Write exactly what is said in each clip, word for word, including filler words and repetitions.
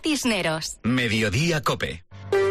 Cisneros. Mediodía Cope.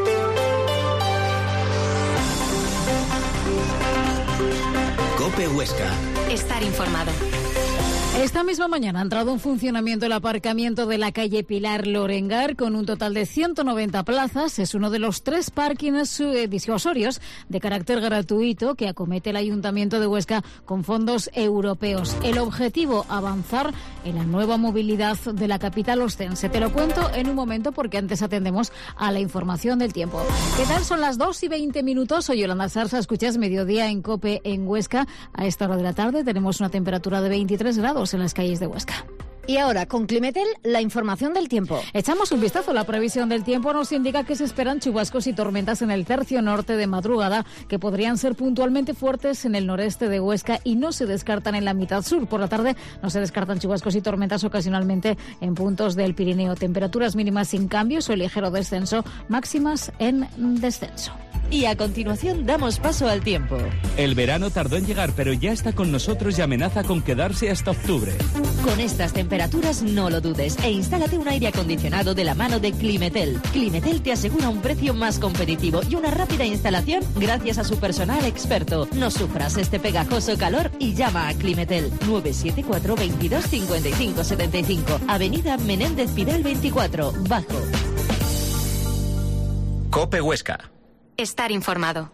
Cope Huesca. Estar informado. Esta misma mañana ha entrado en funcionamiento el aparcamiento de la calle Pilar Lorengar con un total de ciento noventa plazas. Es uno de los tres parkings eh, disuasorios de carácter gratuito que acomete el Ayuntamiento de Huesca con fondos europeos. El objetivo, avanzar en la nueva movilidad de la capital ostense. Te lo cuento en un momento porque antes atendemos a la información del tiempo. ¿Qué tal? Son las dos y veinte minutos. Soy Yolanda Sarsa. Escuchas Mediodía en Cope en Huesca. A esta hora de la tarde tenemos una temperatura de veintitrés grados en las calles de Huesca. Y ahora, con Climetel, la información del tiempo. Echamos un vistazo. La previsión del tiempo nos indica que se esperan chubascos y tormentas en el tercio norte de madrugada, que podrían ser puntualmente fuertes en el noreste de Huesca y no se descartan en la mitad sur. Por la tarde no se descartan chubascos y tormentas ocasionalmente en puntos del Pirineo. Temperaturas mínimas sin cambios o ligero descenso, máximas en descenso. Y a continuación damos paso al tiempo. El verano tardó en llegar, pero ya está con nosotros y amenaza con quedarse hasta octubre. Con estas temperaturas no lo dudes e instálate un aire acondicionado de la mano de Climetel. Climetel te asegura un precio más competitivo y una rápida instalación gracias a su personal experto. No sufras este pegajoso calor y llama a Climetel nueve siete cuatro, veintidós, cincuenta y cinco, setenta y cinco. Avenida Menéndez Pidal veinticuatro, Bajo. Cope Huesca. Estar informado.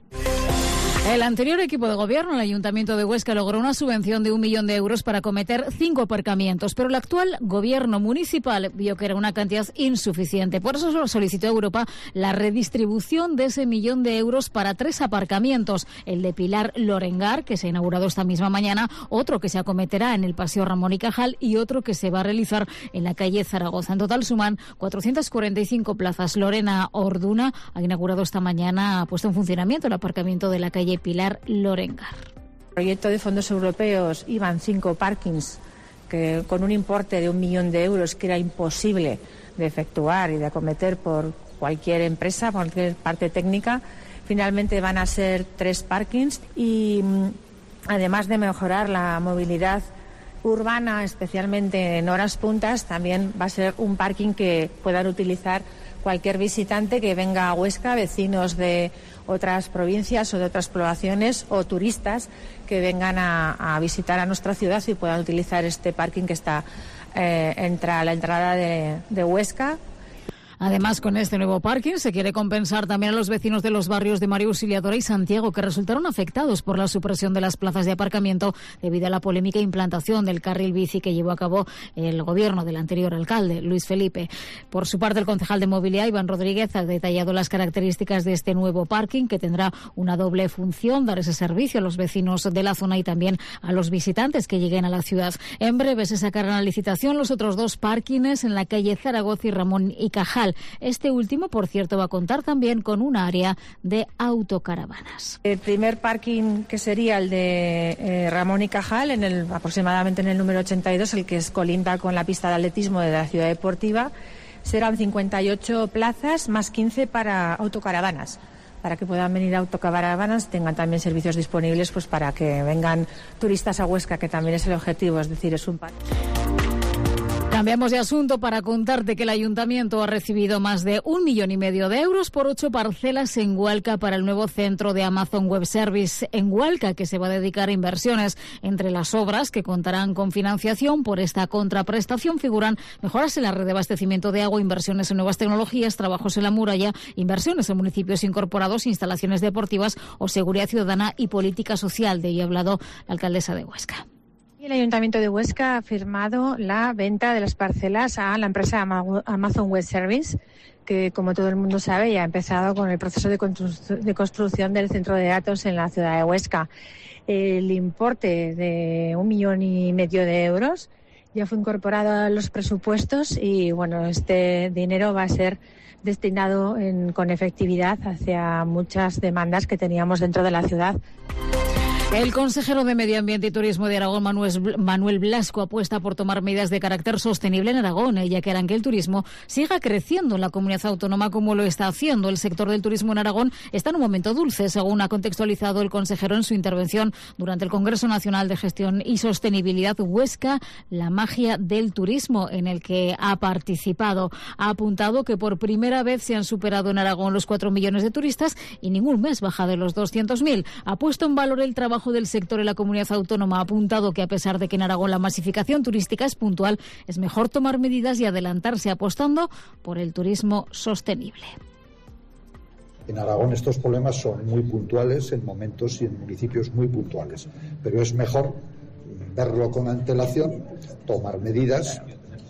El anterior equipo de gobierno, el Ayuntamiento de Huesca, logró una subvención de un millón de euros para acometer cinco aparcamientos, pero el actual gobierno municipal vio que era una cantidad insuficiente. Por eso solicitó a Europa la redistribución de ese millón de euros para tres aparcamientos. El de Pilar Lorengar, que se ha inaugurado esta misma mañana, otro que se acometerá en el Paseo Ramón y Cajal y otro que se va a realizar en la calle Zaragoza. En total suman cuatrocientas cuarenta y cinco plazas. Lorena Orduna ha inaugurado esta mañana, ha puesto en funcionamiento el aparcamiento de la calle Pilar Lorengar. El proyecto de fondos europeos iban cinco parkings que con un importe de un millón de euros que era imposible de efectuar y de acometer por cualquier empresa, por cualquier parte técnica. Finalmente van a ser tres parkings y además de mejorar la movilidad urbana, especialmente en horas puntas, también va a ser un parking que puedan utilizar cualquier visitante que venga a Huesca, vecinos de otras provincias o de otras poblaciones o turistas que vengan a, a visitar a nuestra ciudad y puedan utilizar este parking que está eh, entre la entrada de, de Huesca. Además, con este nuevo parking se quiere compensar también a los vecinos de los barrios de María Auxiliadora y Santiago, que resultaron afectados por la supresión de las plazas de aparcamiento debido a la polémica implantación del carril bici que llevó a cabo el gobierno del anterior alcalde, Luis Felipe. Por su parte, el concejal de Movilidad, Iván Rodríguez, ha detallado las características de este nuevo parking, que tendrá una doble función: dar ese servicio a los vecinos de la zona y también a los visitantes que lleguen a la ciudad. En breve se sacarán a licitación los otros dos parkings en la calle Zaragoza y Ramón y Cajal. Este último, por cierto, va a contar también con un área de autocaravanas. El primer parking, que sería el de eh, Ramón y Cajal, en el, aproximadamente en el número ochenta y dos, el que es colinda con la pista de atletismo de la ciudad deportiva, serán cincuenta y ocho plazas más quince para autocaravanas, para que puedan venir autocaravanas, tengan también servicios disponibles pues para que vengan turistas a Huesca, que también es el objetivo, es decir, es un parque. Cambiamos de asunto para contarte que el Ayuntamiento ha recibido más de un millón y medio de euros por ocho parcelas en Hualca para el nuevo centro de Amazon Web Service en Hualca, que se va a dedicar a inversiones. Entre las obras que contarán con financiación por esta contraprestación figuran mejoras en la red de abastecimiento de agua, inversiones en nuevas tecnologías, trabajos en la muralla, inversiones en municipios incorporados, instalaciones deportivas o seguridad ciudadana y política social. De ello ha hablado la alcaldesa de Huesca. El Ayuntamiento de Huesca ha firmado la venta de las parcelas a la empresa Amazon Web Service, que, como todo el mundo sabe, ya ha empezado con el proceso de, constru- de construcción del centro de datos en la ciudad de Huesca. El importe de un millón y medio de euros ya fue incorporado a los presupuestos y, bueno, este dinero va a ser destinado en, con efectividad hacia muchas demandas que teníamos dentro de la ciudad. El consejero de Medio Ambiente y Turismo de Aragón, Manuel Blasco, apuesta por tomar medidas de carácter sostenible en Aragón, ya que harán que el turismo siga creciendo en la comunidad autónoma como lo está haciendo. El sector del turismo en Aragón está en un momento dulce, según ha contextualizado el consejero en su intervención durante el Congreso Nacional de Gestión y Sostenibilidad Huesca, la magia del turismo, en el que ha participado. Ha apuntado que por primera vez se han superado en Aragón los cuatro millones de turistas y ningún mes baja de los doscientos mil. Ha puesto en valor el trabajo del sector en la comunidad autónoma. Ha apuntado que a pesar de que en Aragón la masificación turística es puntual, es mejor tomar medidas y adelantarse apostando por el turismo sostenible. En Aragón estos problemas son muy puntuales en momentos y en municipios muy puntuales, pero es mejor verlo con antelación, tomar medidas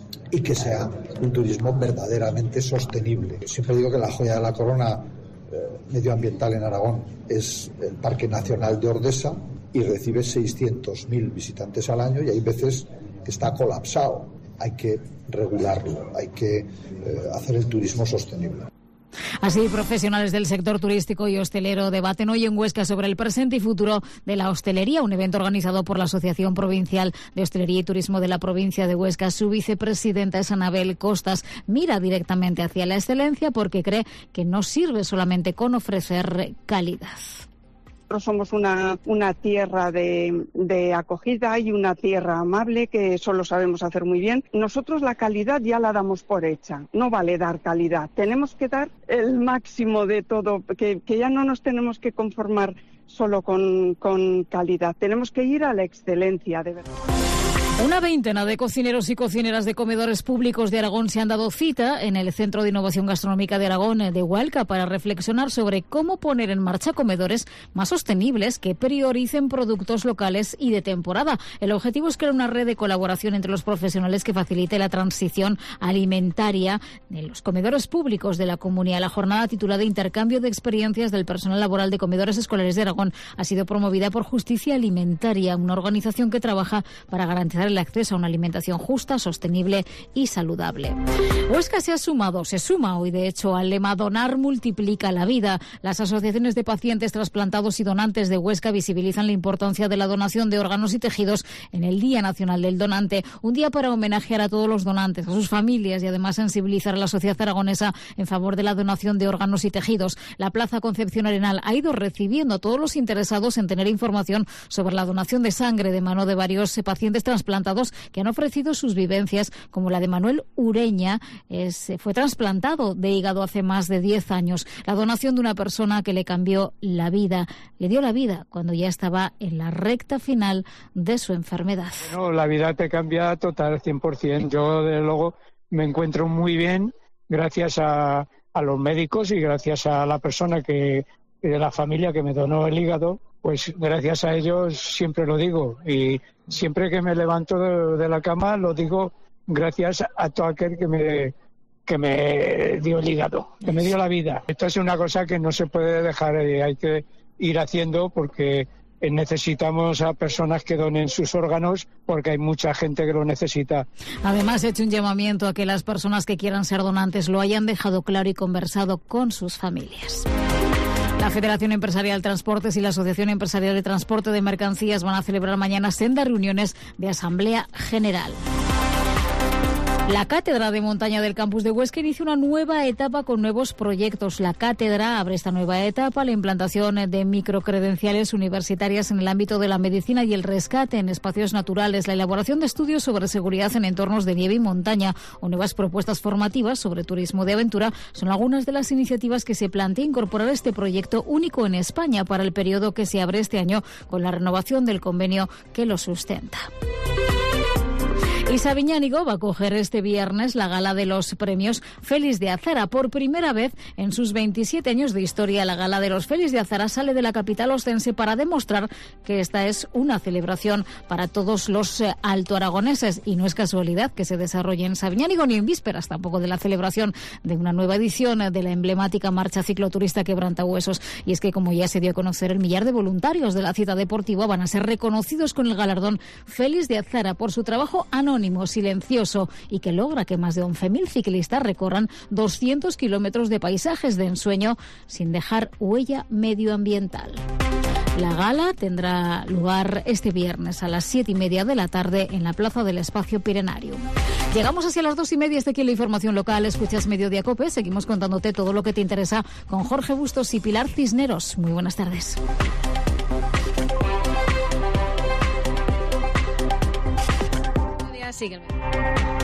y que sea un turismo verdaderamente sostenible. Siempre digo que la joya de la corona eh, medioambiental en Aragón es el Parque Nacional de Ordesa y recibe seiscientos mil visitantes al año y hay veces que está colapsado. Hay que regularlo, hay que eh, hacer el turismo sostenible. Así, profesionales del sector turístico y hostelero debaten hoy en Huesca sobre el presente y futuro de la hostelería, un evento organizado por la Asociación Provincial de Hostelería y Turismo de la provincia de Huesca. Su vicepresidenta es Anabel Costas. Mira directamente hacia la excelencia porque cree que no sirve solamente con ofrecer calidad. Nosotros somos una, una tierra de, de acogida y una tierra amable que eso lo sabemos hacer muy bien. Nosotros la calidad ya la damos por hecha, no vale dar calidad. Tenemos que dar el máximo de todo, que, que ya no nos tenemos que conformar solo con, con calidad. Tenemos que ir a la excelencia, de verdad. Una veintena de cocineros y cocineras de comedores públicos de Aragón se han dado cita en el Centro de Innovación Gastronómica de Aragón de Hualca para reflexionar sobre cómo poner en marcha comedores más sostenibles que prioricen productos locales y de temporada. El objetivo es crear una red de colaboración entre los profesionales que facilite la transición alimentaria en los comedores públicos de la comunidad. La jornada titulada Intercambio de experiencias del personal laboral de comedores escolares de Aragón ha sido promovida por Justicia Alimentaria, una organización que trabaja para garantizar el acceso a una alimentación justa, sostenible y saludable. Huesca se ha sumado, se suma hoy de hecho al lema Donar multiplica la vida. Las asociaciones de pacientes trasplantados y donantes de Huesca visibilizan la importancia de la donación de órganos y tejidos en el Día Nacional del Donante, un día para homenajear a todos los donantes, a sus familias y además sensibilizar a la sociedad aragonesa en favor de la donación de órganos y tejidos. La Plaza Concepción Arenal ha ido recibiendo a todos los interesados en tener información sobre la donación de sangre de mano de varios pacientes trasplantados que han ofrecido sus vivencias, como la de Manuel Ureña. Es, fue trasplantado de hígado hace más de diez años. La donación de una persona que le cambió la vida, le dio la vida cuando ya estaba en la recta final de su enfermedad. Bueno, la vida te cambia total, cien por ciento. Yo, desde luego, me encuentro muy bien gracias a, a los médicos y gracias a la persona que, de la familia que me donó el hígado. Pues gracias a ellos siempre lo digo y siempre que me levanto de, de la cama lo digo gracias a todo aquel que me, que me dio el hígado, que me dio la vida. Esto es una cosa que no se puede dejar, eh, hay que ir haciendo porque necesitamos a personas que donen sus órganos porque hay mucha gente que lo necesita. Además, he hecho un llamamiento a que las personas que quieran ser donantes lo hayan dejado claro y conversado con sus familias. La Federación Empresarial Transportes y la Asociación Empresarial de Transporte de Mercancías van a celebrar mañana sendas reuniones de Asamblea General. La Cátedra de Montaña del Campus de Huesca inicia una nueva etapa con nuevos proyectos. La cátedra abre esta nueva etapa, la implantación de microcredenciales universitarias en el ámbito de la medicina y el rescate en espacios naturales, la elaboración de estudios sobre seguridad en entornos de nieve y montaña o nuevas propuestas formativas sobre turismo de aventura son algunas de las iniciativas que se plantea incorporar a este proyecto único en España para el periodo que se abre este año con la renovación del convenio que lo sustenta. Y Sabiñánigo va a coger este viernes la gala de los premios Félix de Azara. Por primera vez en sus veintisiete años de historia, la gala de los Félix de Azara sale de la capital ostense para demostrar que esta es una celebración para todos los eh, altoaragoneses. Y no es casualidad que se desarrolle en Sabiñánigo ni en vísperas tampoco de la celebración de una nueva edición de la emblemática marcha cicloturista Quebrantahuesos. Y es que, como ya se dio a conocer, el millar de voluntarios de la cita deportiva van a ser reconocidos con el galardón Félix de Azara por su trabajo anónimo, silencioso y que logra que más de once mil ciclistas recorran doscientos kilómetros de paisajes de ensueño sin dejar huella medioambiental. La gala tendrá lugar este viernes a las siete y media de la tarde en la Plaza del Espacio Pirenario. Llegamos hacia las dos y media, hasta aquí la información local. Escuchas Mediodía Cope, seguimos contándote todo lo que te interesa con Jorge Bustos y Pilar Cisneros. Muy buenas tardes. Sígueme.